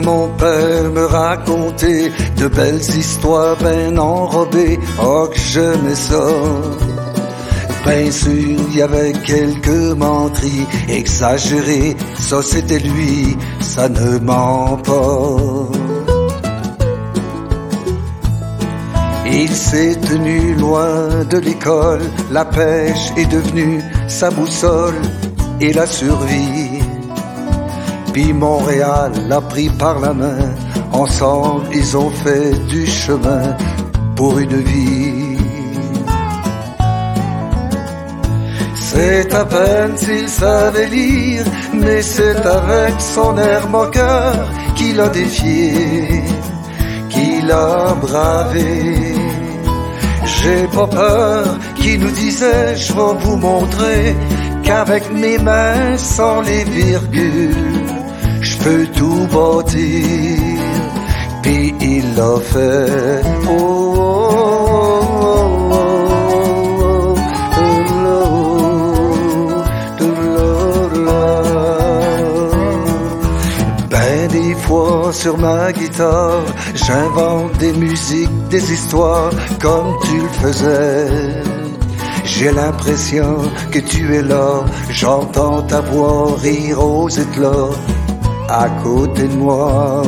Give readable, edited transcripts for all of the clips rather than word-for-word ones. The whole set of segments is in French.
mon père me racontait de belles histoires bien enrobées. Oh, que j'aimais ça. Bien sûr, il y avait quelques menteries exagérées. Ça, c'était lui, ça ne ment pas. Il s'est tenu loin de l'école. La pêche est devenue sa boussole et la survie. Puis Montréal l'a pris par la main. Ensemble, ils ont fait du chemin pour une vie. C'est à peine s'il savait lire, mais c'est avec son air moqueur qu'il a défié, qu'il a bravé. J'ai pas peur, qui nous disait, je vais vous montrer qu'avec mes mains sans les virgules, je peux tout bâtir. Puis il l'a fait. Oh, oh, oh, des fois sur ma guitare, j'invente des musiques, des histoires comme tu le faisais. J'ai l'impression que tu es là, j'entends ta voix rire aux éclats à côté de moi.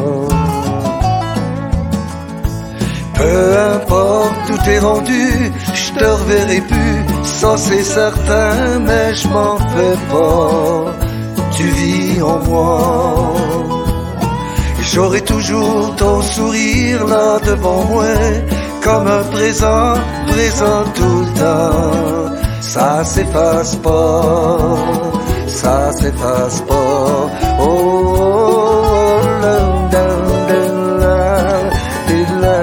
Peu importe où t'es rendu, je te reverrai plus, ça c'est certain, mais je m'en fais pas, tu vis en moi. J'aurai toujours ton sourire là devant moi, comme un présent, présent tout le temps. Ça s'efface pas, ça s'efface pas. Oh, oh, la, la, la,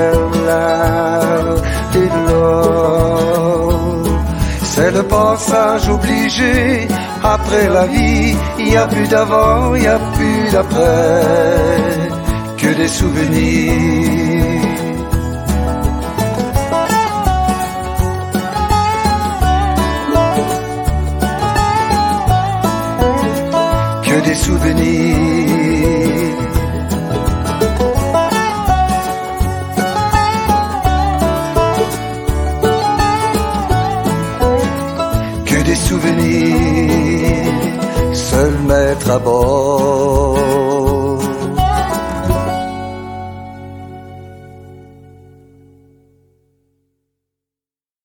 la, c'est le passage obligé. Après la vie, il n'y a plus d'avant, il n'y a plus d'après, que des souvenirs. Que des souvenirs. Que des souvenirs. Seul maître à bord.